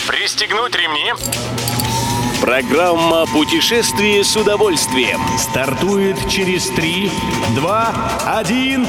Пристегнуть ремни. Программа «Путешествие с удовольствием» стартует через 3, 2, 1...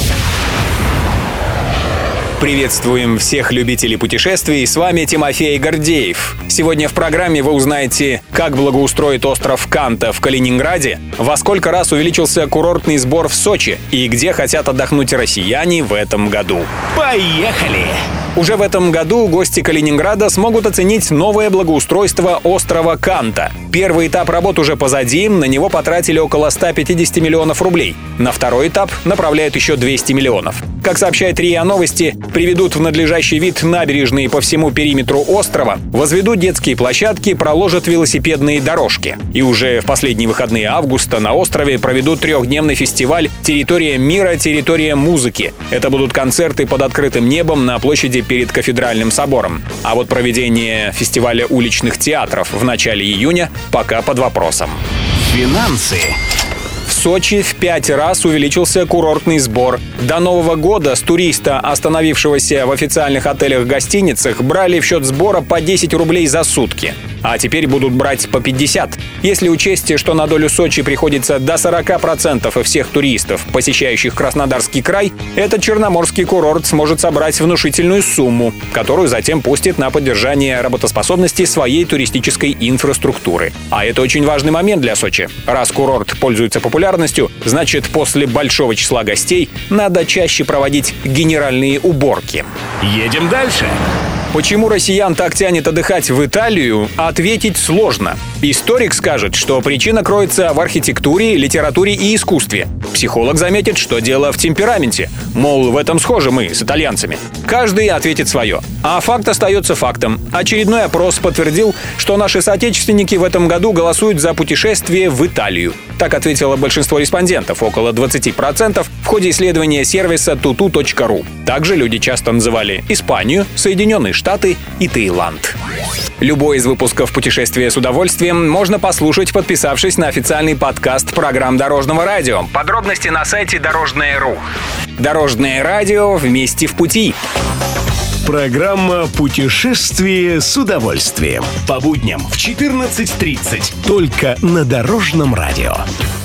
Приветствуем всех любителей путешествий, с вами Тимофей Гордеев. Сегодня в программе вы узнаете, как благоустроит остров Канта в Калининграде, во сколько раз увеличился курортный сбор в Сочи и где хотят отдохнуть россияне в этом году. Поехали! Уже в этом году гости Калининграда смогут оценить новое благоустройство острова Канта. Первый этап работ уже позади, на него потратили около 150 миллионов рублей. На второй этап направляют еще 200 миллионов. Как сообщает РИА Новости, приведут в надлежащий вид набережные по всему периметру острова, возведут детские площадки, проложат велосипедные дорожки. И уже в последние выходные августа на острове проведут 3-дневный фестиваль «Территория мира, территория музыки». Это будут концерты под открытым небом на площади перед Кафедральным собором. А вот проведение фестиваля уличных театров в начале июня пока под вопросом. Финансы. В Сочи в 5 раз увеличился курортный сбор. До Нового года с туриста, остановившегося в официальных отелях-гостиницах, брали в счет сбора по 10 рублей за сутки. А теперь будут брать по 50. Если учесть, что на долю Сочи приходится до 40% всех туристов, посещающих Краснодарский край, этот черноморский курорт сможет собрать внушительную сумму, которую затем пустит на поддержание работоспособности своей туристической инфраструктуры. А это очень важный момент для Сочи. Раз курорт пользуется популярностью, значит, после большого числа гостей надо чаще проводить генеральные уборки. Едем дальше. Почему россиян так тянет отдыхать в Италию, ответить сложно. Историк скажет, что причина кроется в архитектуре, литературе и искусстве. Психолог заметит, что дело в темпераменте. Мол, в этом схожи мы с итальянцами. Каждый ответит свое. А факт остается фактом. Очередной опрос подтвердил, что наши соотечественники в этом году голосуют за путешествие в Италию. Так ответило большинство респондентов, около 20%, в ходе исследования сервиса tutu.ru. Также люди часто называли Испанию, Соединенные Штаты и Таиланд. Любой из выпусков «Путешествия с удовольствием» можно послушать, подписавшись на официальный подкаст программ Дорожного радио. Подробности на сайте Дорожное.ру. Дорожное радио, вместе в пути. Программа «Путешествие с удовольствием». По будням в 14:30. Только на Дорожном радио.